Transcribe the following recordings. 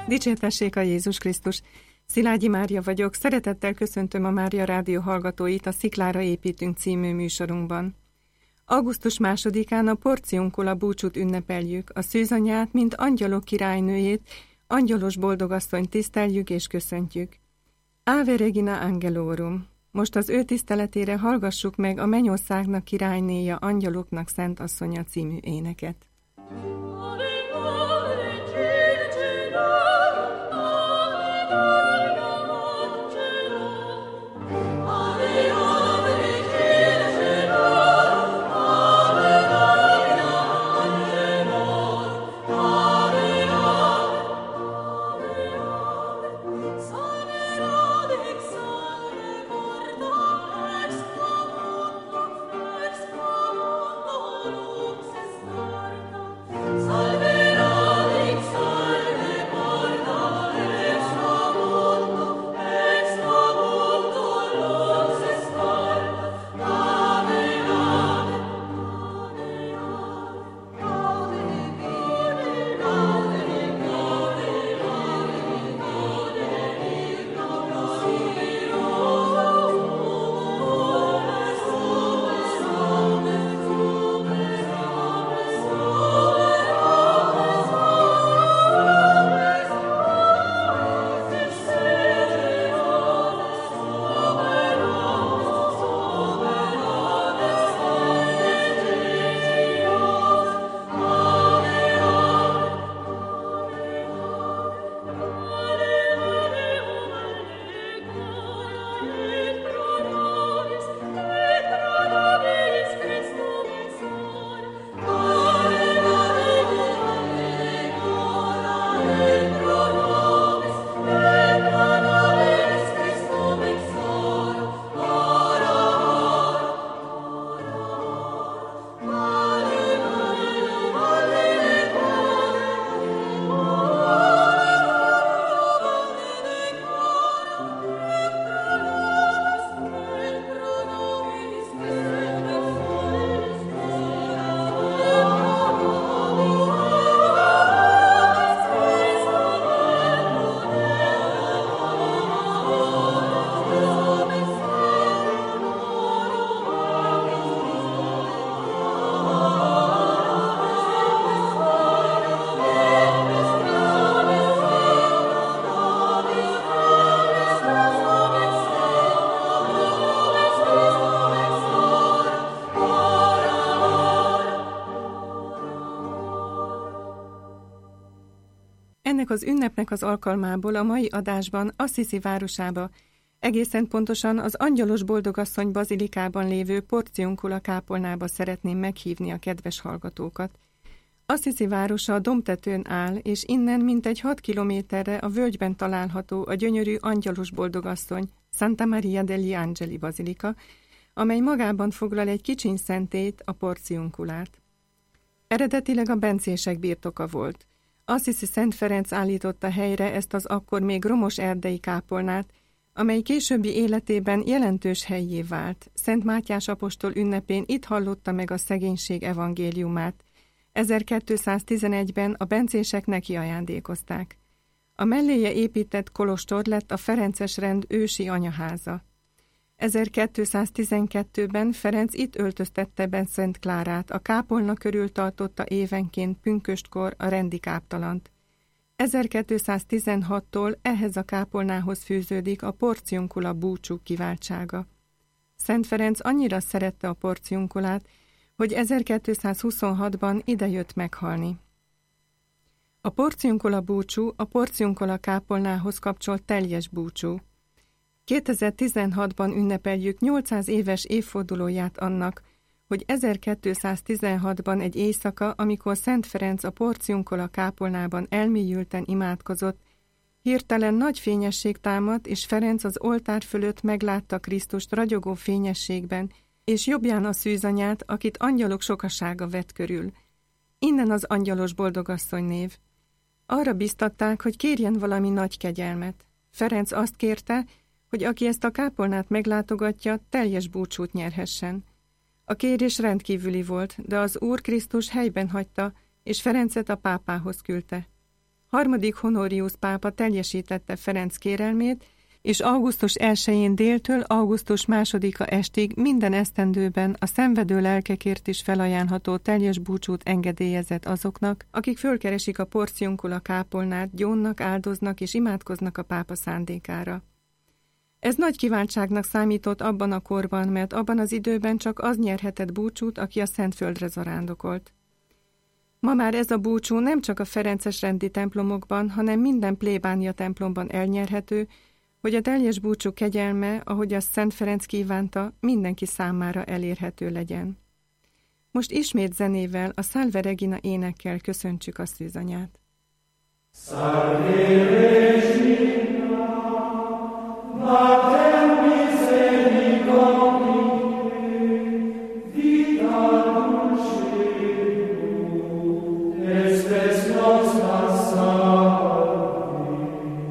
Dicsértessék a Jézus Krisztus! Szilágyi Mária vagyok, szeretettel köszöntöm a Mária Rádió hallgatóit a Sziklára építünk című műsorunkban. Augusztus 2-án a Porciuncula búcsút ünnepeljük, a szűzanyát, mint angyalok királynőjét, angyalos boldogasszonyt tiszteljük és köszöntjük. Ave Regina Angelorum! Most az ő tiszteletére hallgassuk meg a mennyországnak királynéja, angyaloknak szent asszonya című éneket. Ennek az ünnepnek az alkalmából a mai adásban Assisi városába, egészen pontosan az Angyalos Boldogasszony bazilikában lévő Porciuncula kápolnába szeretném meghívni a kedves hallgatókat. Assisi városa a dombtetőn áll, és innen mintegy 6 kilométerre a völgyben található a gyönyörű Angyalos Boldogasszony, Santa Maria degli Angeli bazilika, amely magában foglal egy kicsiny szentét, a Porciunculát. Eredetileg a bencések birtoka volt. Assisi Szent Ferenc állította helyre ezt az akkor még romos erdei kápolnát, amely későbbi életében jelentős hellyé vált. Szent Mátyás apostol ünnepén itt hallotta meg a szegénység evangéliumát. 1211-ben a bencések neki ajándékozták. A melléje épített kolostor lett a ferences rend ősi anyaháza. 1212-ben Ferenc itt öltöztette be Szent Klárát, a kápolna körül tartotta évenként pünköstkor a rendi káptalant. 1216-tól ehhez a kápolnához fűződik a Porciuncula búcsú kiváltsága. Szent Ferenc annyira szerette a Porciunculát, hogy 1226-ban idejött meghalni. A Porciuncula búcsú a Porciuncula kápolnához kapcsolt teljes búcsú. 2016-ban ünnepeljük 800 éves évfordulóját annak, hogy 1216-ban egy éjszaka, amikor Szent Ferenc a Porciuncula kápolnában elmélyülten imádkozott, hirtelen nagy fényesség támadt, és Ferenc az oltár fölött meglátta Krisztust ragyogó fényességben, és jobbján a szűzanyát, akit angyalok sokasága vett körül. Innen az Angyalos Boldogasszony név. Arra biztatták, hogy kérjen valami nagy kegyelmet. Ferenc azt kérte, hogy aki ezt a kápolnát meglátogatja, teljes búcsút nyerhessen. A kérés rendkívüli volt, de az Úr Krisztus helyben hagyta, és Ferencet a pápához küldte. Harmadik Honorius pápa teljesítette Ferenc kérelmét, és augusztus 1-én déltől augusztus 2-a estig minden esztendőben a szenvedő lelkekért is felajánlható teljes búcsút engedélyezett azoknak, akik fölkeresik a Porciuncula kápolnát, gyónnak, áldoznak és imádkoznak a pápa szándékára. Ez nagy kiváltságnak számított abban a korban, mert abban az időben csak az nyerhetett búcsút, aki a Szentföldre zarándokolt. Ma már ez a búcsú nem csak a ferences rendi templomokban, hanem minden plébánia templomban elnyerhető, hogy a teljes búcsú kegyelme, ahogy azt Szent Ferenc kívánta, mindenki számára elérhető legyen. Most ismét zenével, a Salve Regina énekkel köszöntsük a szűzanyát. Salve Regina, Mater misericordiae, vita dulcedo, estes nostra salve.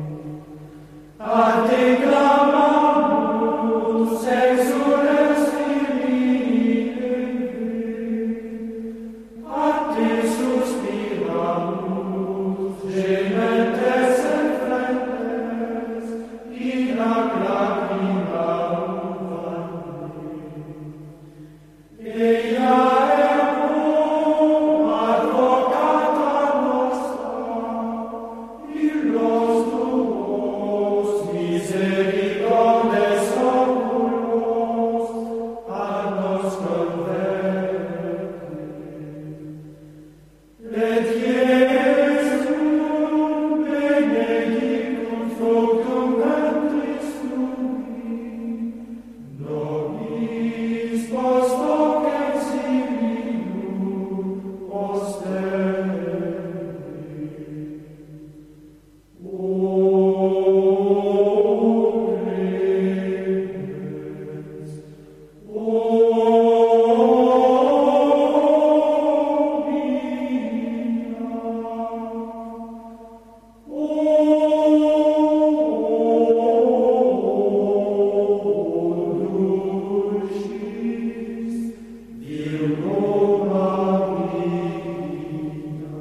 A te clamamus exules Filii, a te suspiramus, gementes et flentes, in ac lacrimam vane. Eia eum advocata nostra, illos tuos misericordes oculos ad nos converte. Et Iesum benedictum fructum ventris tui, nobis post hoc exilium osterri. O clemens, o mia, o dulcis Virgo Maria.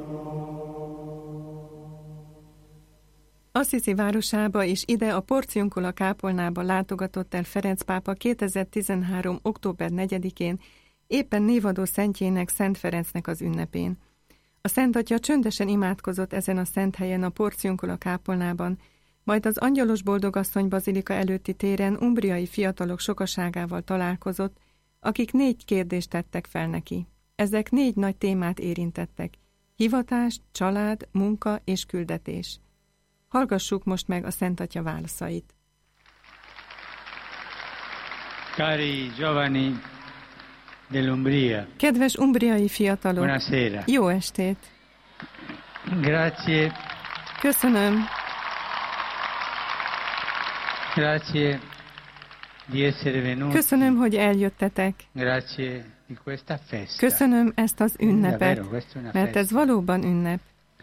Assisi városába és ide a Porciuncula kápolnába látogatott el Ferenc pápa 2013. október 4-én, éppen névadó szentjének, Szent Ferencnek az ünnepén. A Szent Atya csöndesen imádkozott ezen a szent helyen a Porciuncula kápolnában, majd az Angyalos Boldogasszony bazilika előtti téren umbriai fiatalok sokaságával találkozott, akik 4 kérdést tettek fel neki. Ezek 4 nagy témát érintettek: hivatás, család, munka és küldetés. Hallgassuk most meg a Szent Atya válaszait. Cari giovani dell'Umbria, Kedves umbriai fiatalok! buonasera. Jó estét! Grazie, Köszönöm, grazie di essere venuti. köszönöm, hogy eljöttetek. Grazie di questa festa. Köszönöm ezt az ünnepet, Davvero, questa è una mert ez festa. valóban ünnep.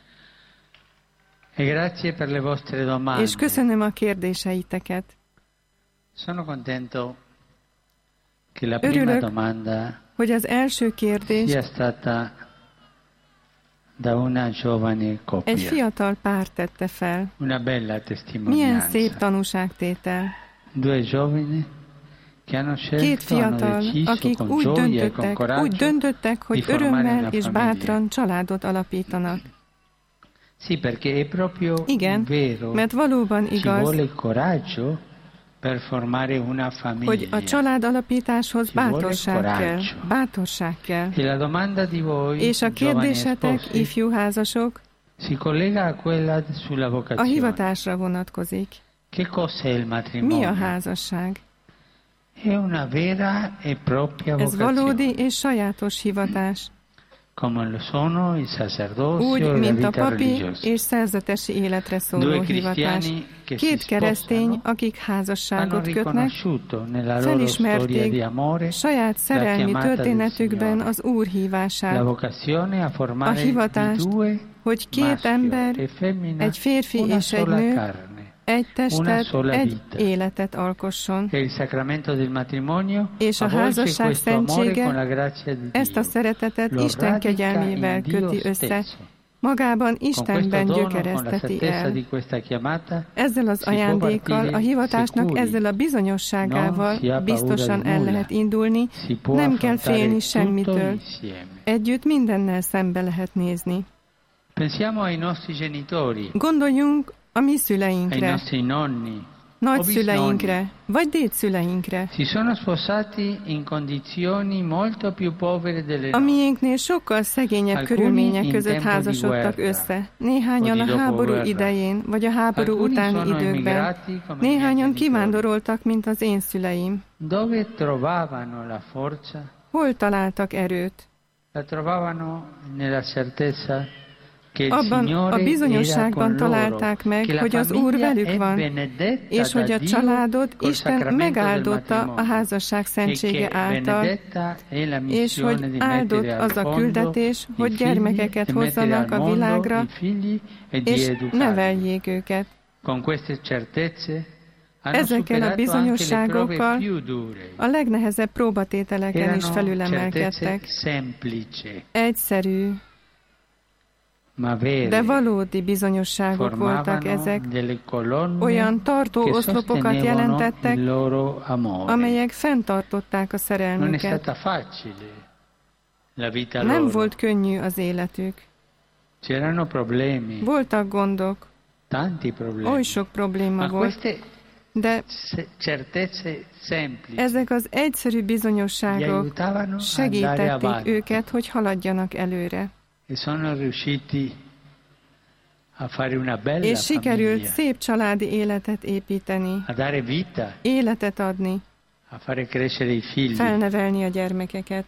E grazie per le vostre domande. És köszönöm a kérdéseiteket. Sono contento che la prima Örülök, domanda hogy az első kérdést sia stata da una giovane coppia. egy fiatal pár tette fel. Una bella Milyen testimonianza. szép tanúságtétel. Due giovani che hanno Két scelto, hanno fiatal, deciso akik con úgy gioia e con döntöttek, coraggio hogy di formare örömmel una és famiglia. bátran családot alapítanak. Sì, perché è proprio Igen, vero, mert valóban ci igaz, vuole il coraggio per formare una famiglia. hogy a család alapításhoz Ci vuole bátorság kell. coraggio. Bátorság kell. E la domanda di voi, És a giovani kérdésetek, sposi, ifjú házasok, si collega a quella sulla a vocazione. hivatásra vonatkozik. Che cos'è il Mi matrimonio? a házasság? È una vera e propria Ez vocazione, valódi és sajátos hivatás. come lo sono il sacerdozio Úgy, e la mint a vita papi religiosa. és szerzetesi életre szóló Due hivatás. cristiani che si Két keresztény, sposano akik hanno házasságot kötnek, riconosciuto nella loro storia felismerték di amore saját szerelmi chiamata del történetükben Signore. az Úr la hívását, vocazione a a formare di hivatást, due hogy két maschio ember, e femmina egy férfi una és egy sola nő, carne. egy Una testet, sola egy vita. életet alkosson. E il sacramento del matrimonio És a avvolge házasság questo amore szentsége con la grazia di ezt a Dio. szeretetet Lo Isten radica kegyelmével in Dio köti össze, stesso. magában Istenben gyökereszteti el. Ezzel az ajándékkal, a hivatásnak ezzel a bizonyosságával biztosan el lehet indulni, nem kell félni semmitől. Együtt mindennel szembe lehet nézni. Gondoljunk a mi szüleinkre, nagyszüleinkre, vagy dédszüleinkre. A miénknél sokkal szegényebb körülmények között házasodtak össze. Néhányan a háború idején, vagy a háború utáni időkben. Néhányan kivándoroltak, mint az én szüleim. Hol találtak erőt? Abban a bizonyosságban találták meg, hogy az Úr velük van, és hogy a családot Isten megáldotta a házasság szentsége által, és hogy áldott az a küldetés, hogy gyermekeket hozzanak a világra, és neveljék őket. Ezekkel a bizonyosságokkal a legnehezebb próbatételeken is felülemelkedtek. Egyszerű, de valódi bizonyosságok voltak ezek, olyan tartó oszlopokat jelentettek, amelyek fenntartották a szerelmüket. Nem volt könnyű az életük. Voltak gondok, oly sok probléma volt, de ezek az egyszerű bizonyosságok segítették őket, hogy haladjanak előre. És sikerült szép családi életet építeni, életet adni, felnevelni a gyermekeket.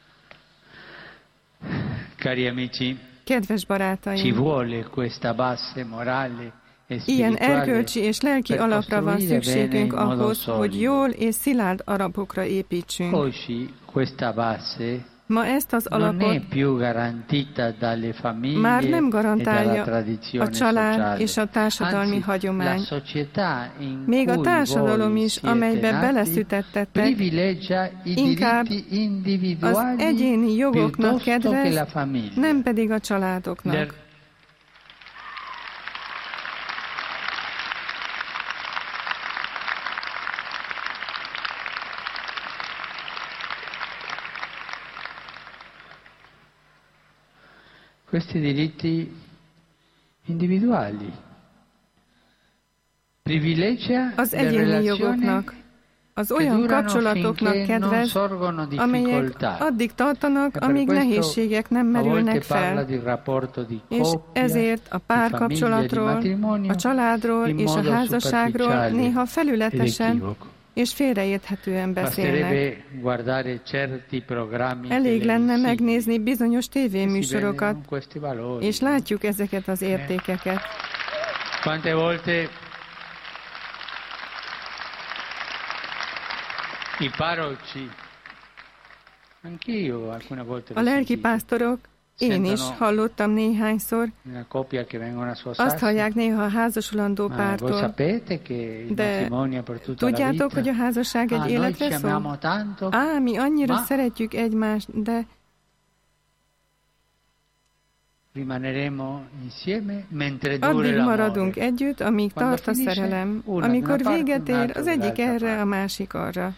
Kedves barátaim, ilyen erkölcsi és lelki alapra van szükségünk ahhoz, hogy jól és szilárd alapokra építsünk. Ma ezt az alapot már nem garantálja a család és a társadalmi hagyomány. Még a társadalom is, amelybe beleszütettettek, inkább az egyéni jogoknak kedvez, nem pedig a családoknak. Questi diritti individuali privilegia az egyéni jogoknak, az olyan kapcsolatoknak kedvez, amelyek addig tartanak, amíg nehézségek nem merülnek fel, és ezért a párkapcsolatról, a családról és a házasságról néha felületesen és félreérthetően beszélnek. Elég lenne megnézni bizonyos tévéműsorokat, és látjuk ezeket az értékeket. A lelkipásztorok, én is hallottam néhányszor, azt hallják néha a házasulandó pártól, de tudjátok, hogy a házasság egy életre szól? Mi annyira szeretjük egymást, de addig maradunk együtt, amíg tart a szerelem, amikor véget ér az egyik erre, a másik arra.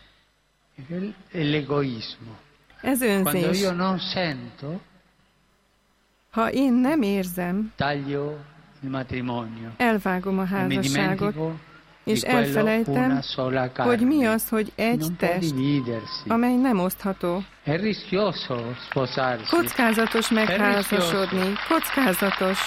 Ez önzés. Ha én nem érzem, elvágom a házasságot, és elfelejtem, hogy mi az, hogy egy test, amely nem osztható. Kockázatos megházasodni, kockázatos.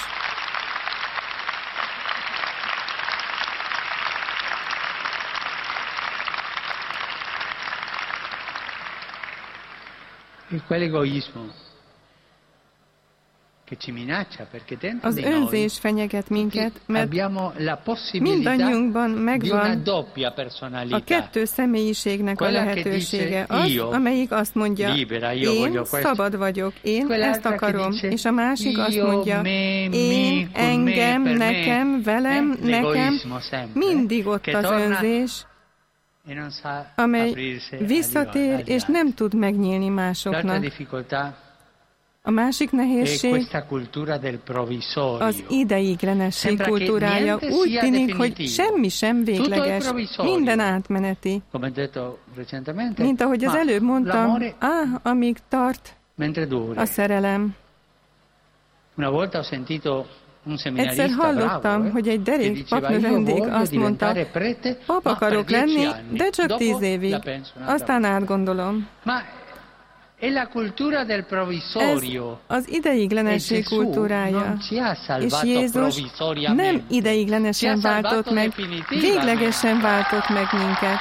Az önzés fenyeget minket, mert mindannyiunkban megvan a kettő személyiségnek a lehetősége. Az, amelyik azt mondja, én szabad vagyok, én ezt akarom, és a másik azt mondja, én, engem, nekem, velem, nekem, mindig ott az önzés, amely visszatér és nem tud megnyílni másoknak. A másik nehézség az ideiglenesség kultúrája. Úgy tűnik, hogy semmi sem végleges, minden átmeneti. Mint ahogy az előbb mondtam, amíg tart a szerelem. Egyszer hallottam, hogy egy derék papnövendék azt mondta, pap akarok lenni, de csak 10 évig. Aztán átgondolom. Ez az ideiglenesség kultúrája, és Jézus nem ideiglenesen váltott meg, véglegesen váltott meg minket.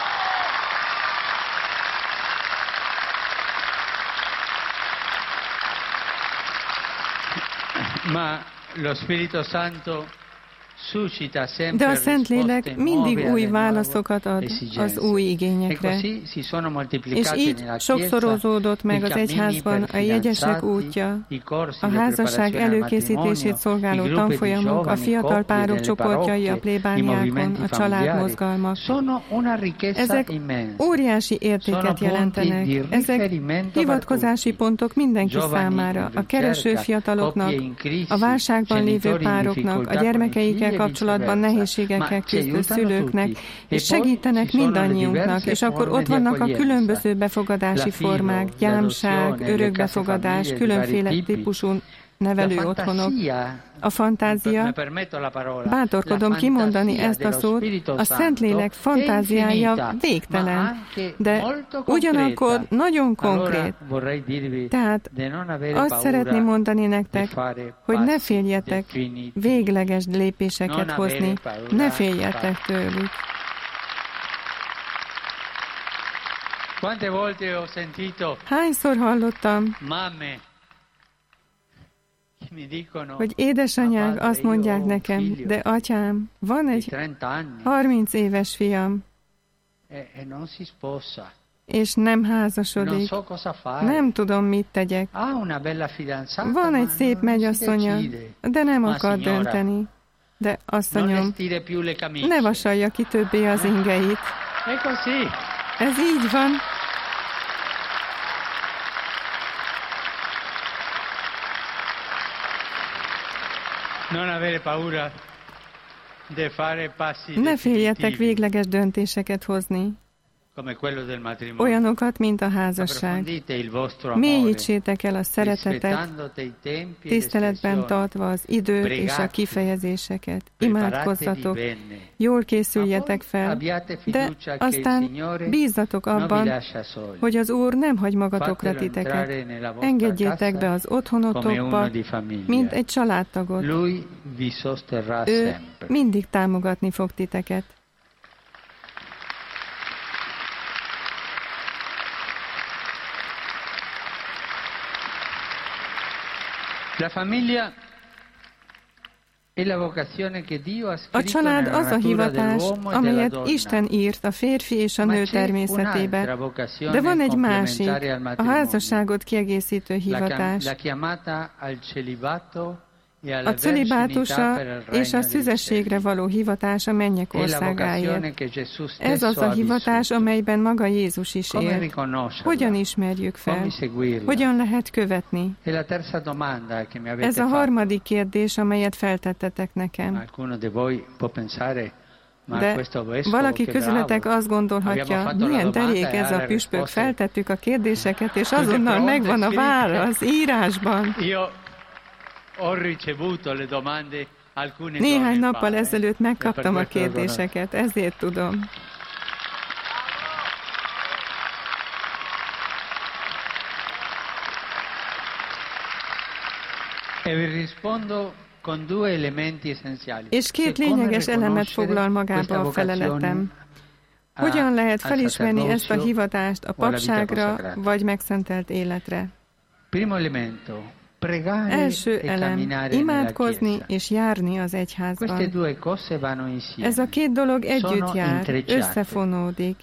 De a Szentlélek mindig új válaszokat ad az új igényekre. És így sokszorozódott meg az egyházban a jegyesek útja, a házasság előkészítését szolgáló tanfolyamok, a fiatal párok csoportjai a plébániákon, a családmozgalmak. Ezek óriási értéket jelentenek. Ezek hivatkozási pontok mindenki számára, a kereső fiataloknak, a válságban lévő pároknak, a gyermekeikkel kapcsolatban nehézségekkel küzdő szülőknek, és segítenek mindannyiunknak, és akkor ott vannak a különböző befogadási formák, gyámság, örökbefogadás, különféle típusú nevelő otthonok. A fantázia, bátorkodom kimondani ezt a szót, a Szentlélek fantáziája végtelen, de ugyanakkor nagyon konkrét. Tehát azt szeretném mondani nektek, hogy ne féljetek végleges lépéseket hozni, ne féljetek tőlük. Hányszor hallottam, hogy édesanyák azt mondják nekem, de atyám, van egy 30 éves fiam, és nem házasodik. Nem tudom, mit tegyek. Van egy szép mennyasszonya, de nem akar dönteni. De asszonyom, ne vasalja ki többé az ingeit. Ez így van. Ne féljetek végleges döntéseket hozni, olyanokat, mint a házasság. Mélyítsétek el a szeretetet, tiszteletben tartva az időt és a kifejezéseket. Imádkozzatok, jól készüljetek fel, de aztán bízzatok abban, hogy az Úr nem hagy magatokra titeket. Engedjétek be az otthonotokba, mint egy családtagot. Ő mindig támogatni fog titeket. A család az a hivatás, amelyet Isten írt a férfi és a nő természetébe, de van egy másik, a házasságot kiegészítő hivatás. A celibátusra és a szüzességre való hivatás a mennyek országáért. Ez az a hivatás, amelyben maga Jézus is élt. Hogyan ismerjük fel? Hogyan lehet követni? Ez a harmadik kérdés, amelyet feltettetek nekem. De valaki közületek azt gondolhatja, milyen derék ez a püspök, feltettük a kérdéseket, és azonnal megvan a válasz írásban. Néhány nappal ezelőtt megkaptam a kérdéseket, ezért tudom. És két lényeges elemet foglal magába a feleletem. Hogyan lehet felismerni ezt a hivatást a papságra vagy megszentelt életre? Első elem, imádkozni és járni az egyházban. Ez a két dolog együtt jár, összefonódik.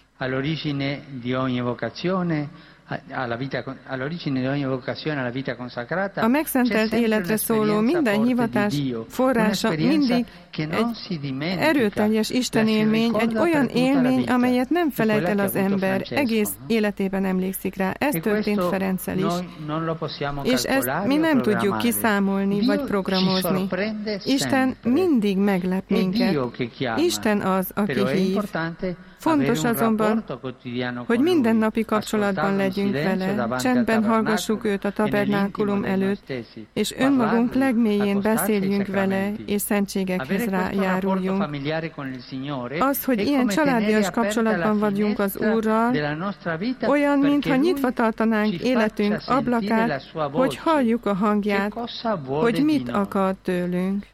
A megszentelt életre szóló minden hivatás forrása mindig erőteljes istenélmény, egy olyan élmény, amelyet nem felejt el az ember, egész életében emlékszik rá. Ez történt Ferenccel is. És ezt mi nem tudjuk kiszámolni vagy programozni. Isten mindig meglep minket. Isten az, aki hív. Fontos azonban, hogy mindennapi kapcsolatban legyünk vele, csendben hallgassuk őt a tabernákulum előtt, és önmagunk legmélyén beszéljünk vele, és szentségekhez járuljunk. Az, hogy ilyen családias kapcsolatban vagyunk az Úrral, olyan, mintha nyitva tartanánk életünk ablakát, hogy halljuk a hangját, hogy mit akar tőlünk.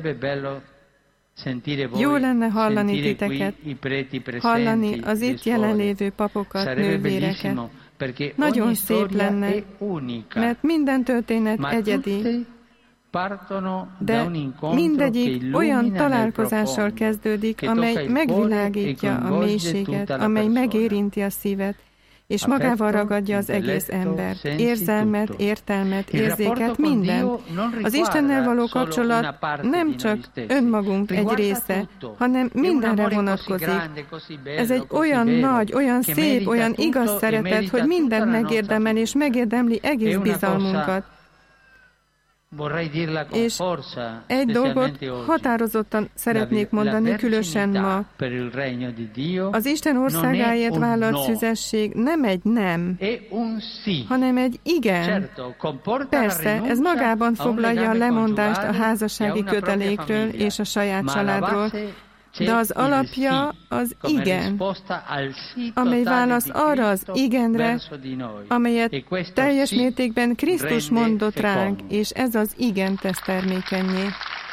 Jó lenne hallani titeket, hallani az itt jelenlévő papokat, nővéreket. Nagyon szép lenne, mert minden történet egyedi, de mindegyik olyan találkozással kezdődik, amely megvilágítja a mélységet, amely megérinti a szívet, és magával ragadja az egész embert, érzelmet, értelmet, érzéket, mindent. Az Istennel való kapcsolat nem csak önmagunk egy része, hanem mindenre vonatkozik. Ez egy olyan nagy, olyan szép, olyan igaz szeretet, hogy mindent megérdemel, és megérdemli egész bizalmunkat. És egy dolgot határozottan szeretnék mondani, különösen ma. Az Isten országáért vállalt szüzesség nem egy nem, hanem egy igen. Persze, ez magában foglalja a lemondást a házassági kötelékről és a saját családról, de az alapja az igen, amely válasz arra az igenre, amelyet teljes mértékben Krisztus mondott ránk, és ez az igen tesz termékennyé.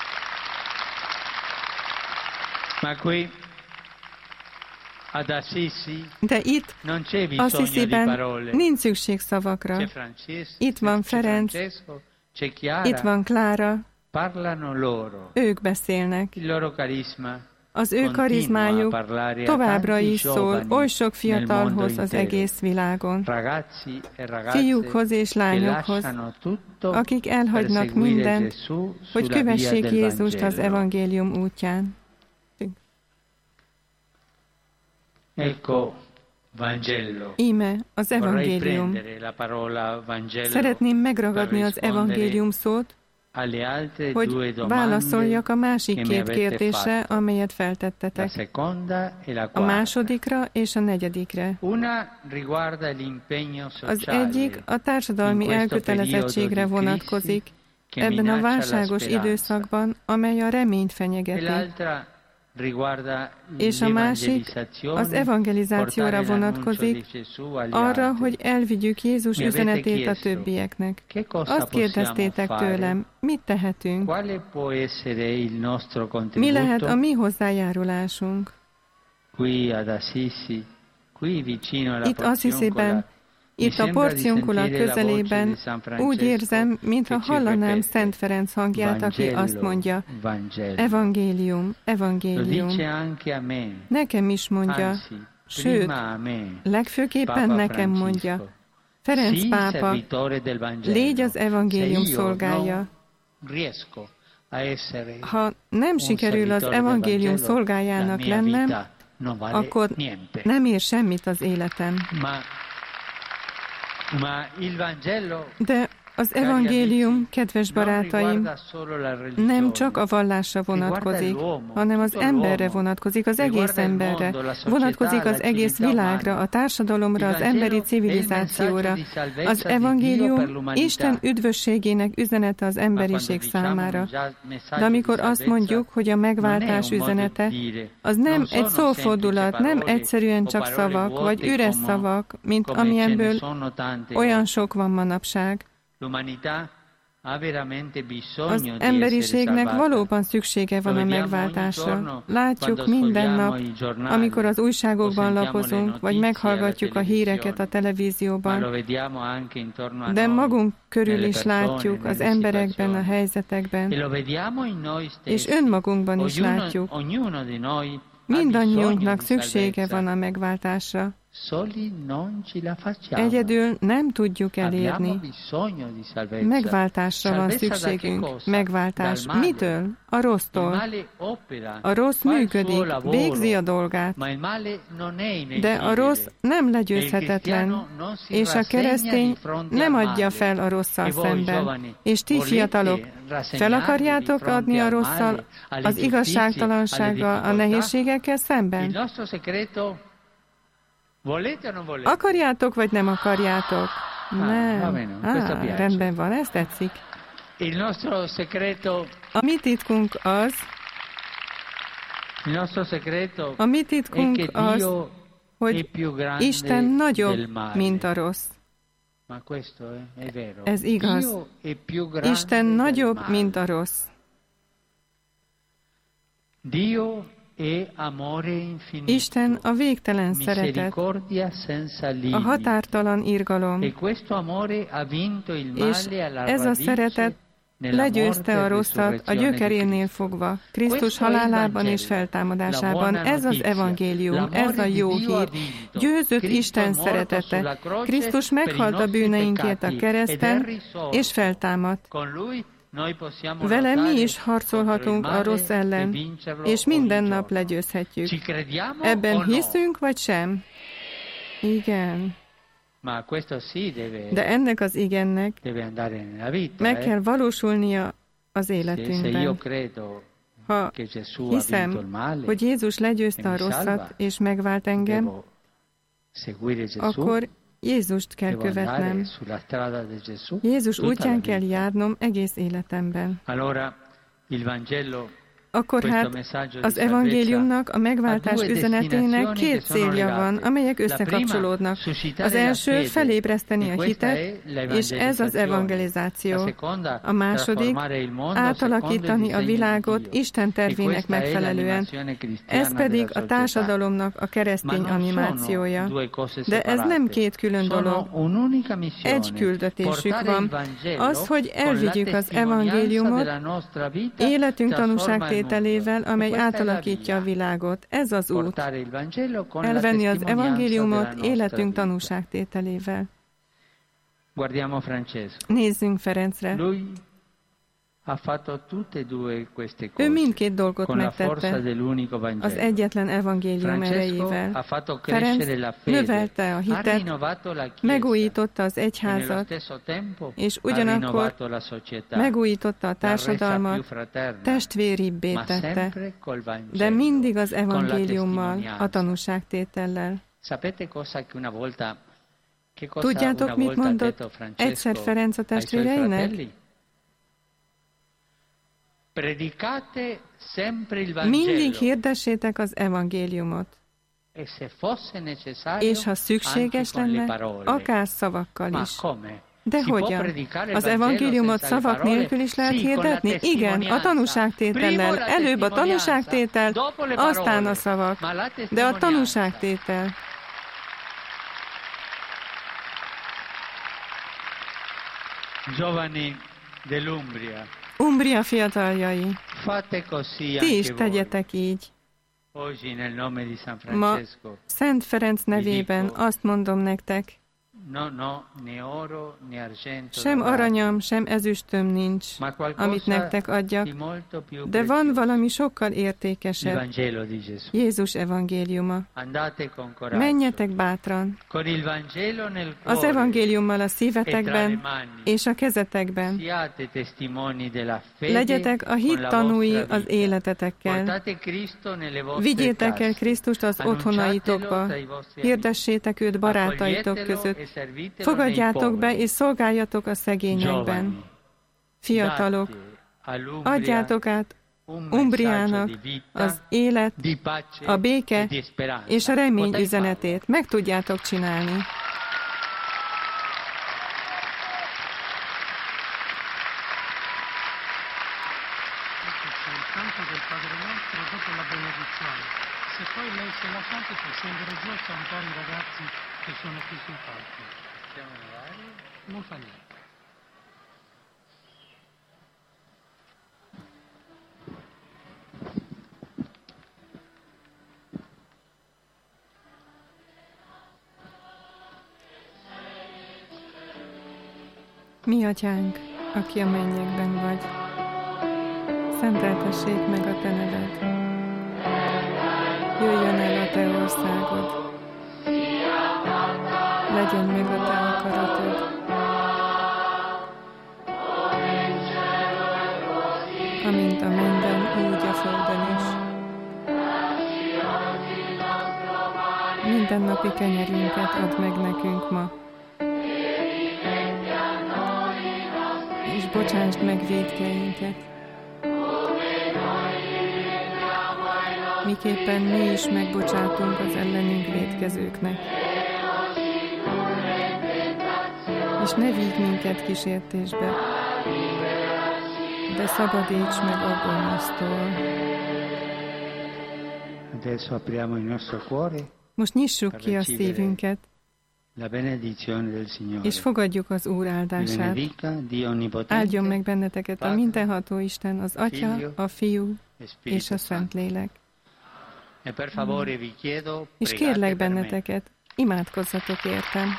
De itt, Assisiben nincs szükség szavakra. Itt van Ferenc, itt van Klára, ők beszélnek. Az ő karizmájuk továbbra is szól oly sok fiatalhoz az egész világon, fiúkhoz és lányokhoz, akik elhagynak mindent, hogy kövessék Jézust az evangélium útján. Íme az evangélium. Szeretném megragadni az evangélium szót, hogy válaszoljak a másik két kérdésre, amelyet feltettetek. A másodikra és a negyedikre. Az egyik a társadalmi elkötelezettségre vonatkozik ebben a válságos időszakban, amely a reményt fenyegeti. És a másik az evangelizációra vonatkozik, arra, hogy elvigyük Jézus üzenetét a többieknek. Azt kérdeztétek tőlem, mit tehetünk? Mi lehet a mi hozzájárulásunk? Itt Assisiben, itt a Porciuncula közelében úgy érzem, mintha hallanám Szent Ferenc hangját, aki azt mondja, evangélium, evangélium. Nekem is mondja, sőt, legfőképpen nekem mondja, Ferenc pápa, légy az evangélium szolgája. Ha nem sikerül az evangélium szolgájának lennem, akkor nem ér semmit az életem. De az evangélium, kedves barátaim, nem csak a vallásra vonatkozik, hanem az emberre vonatkozik, az egész emberre, vonatkozik az egész világra, a társadalomra, az emberi civilizációra. Az evangélium Isten üdvösségének üzenete az emberiség számára. De amikor azt mondjuk, hogy a megváltás üzenete, az nem egy szófordulat, nem egyszerűen csak szavak, vagy üres szavak, mint amilyenből olyan sok van manapság. Az emberiségnek valóban szüksége van a megváltásra. Látjuk minden nap, amikor az újságokban lapozunk, vagy meghallgatjuk a híreket a televízióban, de magunk körül is látjuk, az emberekben, a helyzetekben, és önmagunkban is látjuk. Mindannyiunknak szüksége van a megváltásra. Egyedül nem tudjuk elérni. Megváltásra van szükségünk. Megváltás mitől? A rossztól. A rossz működik, végzi a dolgát. De a rossz nem legyőzhetetlen, és a keresztény nem adja fel a rosszal szemben. És ti fiatalok, fel akarjátok adni a rosszal, az igazságtalansággal, a nehézségekkel szemben? Akarjátok, vagy nem akarjátok? Nem. Rendben van, ez tetszik. A mi titkunk az, hogy Isten nagyobb, mint a rossz. Ez igaz. Isten nagyobb, mint a rossz. Isten a végtelen szeretet, a határtalan irgalom, és ez a szeretet legyőzte a rosszat a gyökerénél fogva, Krisztus halálában és feltámadásában. Ez az evangélium, ez a jó hír. Győzött Isten szeretete. Krisztus meghalt a bűneinkért a kereszten, és feltámadt. Vele mi is harcolhatunk a rossz ellen, és minden nap legyőzhetjük. Ebben hiszünk, vagy sem? Igen. De ennek az igennek meg kell valósulnia az életünkben. Ha hiszem, hogy Jézus legyőzte a rosszat, és megvált engem, akkor Jézust kell követnem. Jézus útján kell járnom egész életemben. Akkor hát az evangéliumnak, a megváltás üzenetének két célja van, amelyek összekapcsolódnak. Az első felébreszteni a hitet, és ez az evangelizáció. A második átalakítani a világot Isten tervének megfelelően. Ez pedig a társadalomnak a keresztény animációja. De ez nem két külön dolog. Egy küldetésük van. Az, hogy elvigyük az evangéliumot életünk tanúságtételével, amely átalakítja a világot. Ez az út. Elvenni az evangéliumot életünk tanúságtételével. Nézzünk Ferencre. Ő mindkét dolgot megtette az egyetlen evangélium erejével. Ferenc növelte a hitet, megújította az egyházat, és ugyanakkor megújította a társadalmat, testvéribbé tette, de mindig az evangéliummal, a tanúságtétellel. Tudjátok, mit mondott egyszer Ferenc a testvéreinek? Mindig hirdessétek az evangéliumot, és ha szükséges lenne, akár szavakkal is. De hogyan? Az evangéliumot szavak nélkül is lehet hirdetni? Igen, a tanúságtétellel. Előbb a tanúságtétel, aztán a szavak. De a tanúságtétel. Giovani dell'Umbria, Umbria fiataljai, ti is tegyetek így. Ma Szent Ferenc nevében azt mondom nektek, sem aranyam, sem ezüstöm nincs, amit nektek adjak, de van valami sokkal értékesebb, Jézus evangéliuma. Menjetek bátran, az evangéliummal a szívetekben és a kezetekben. Legyetek a hit tanúi az életetekkel. Vigyétek el Krisztust az otthonaitokba, hirdessétek őt barátaitok között, fogadjátok be és szolgáljatok a szegényekben. Fiatalok, adjátok át Umbriának az élet, a béke és a remény üzenetét. Meg tudjátok csinálni. Se poi lei se la canta può scendere giù a cantare i ragazzi che sono qui sul palco. Non fa niente. Mi atyánk, aki a mennyekben vagy, szenteltessék meg a te neved. Jöjjön el a te országod. Legyen meg a te akaratod. Amint a mennyben, úgy a földön is. Mindennapi kenyerünket add meg nekünk ma, és bocsásd meg vétkeinket, miképpen mi is megbocsátunk az ellenünk vétkezőknek. És ne vigy minket kísértésbe, de szabadíts meg a gonosztól. Adesso apriamo il nostro cuore. Most nyissuk ki a szívünket, La benedizione del Signore. és fogadjuk az Úr áldását. Benedica Dio onnipotente. Áldjon meg benneteket a mindenható Isten, az Atya, a Fiú és a Szentlélek. E per favore vi chiedo, És pregate kérlek per me. benneteket, imádkozzatok értem.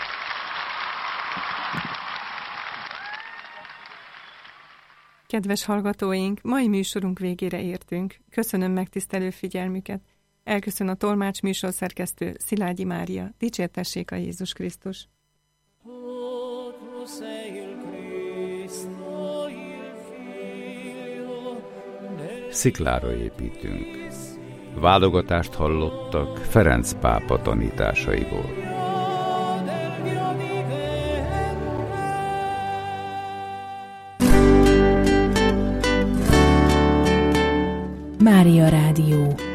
Kedves hallgatóink, mai műsorunk végére értünk. Köszönöm megtisztelő figyelmüket. Elköszön a tolmács műsorszerkesztő Szilágyi Mária. Dicsértessék a Jézus Krisztus! Sziklára építünk. Válogatást hallottak Ferenc pápa tanításaiból. Mária Rádió.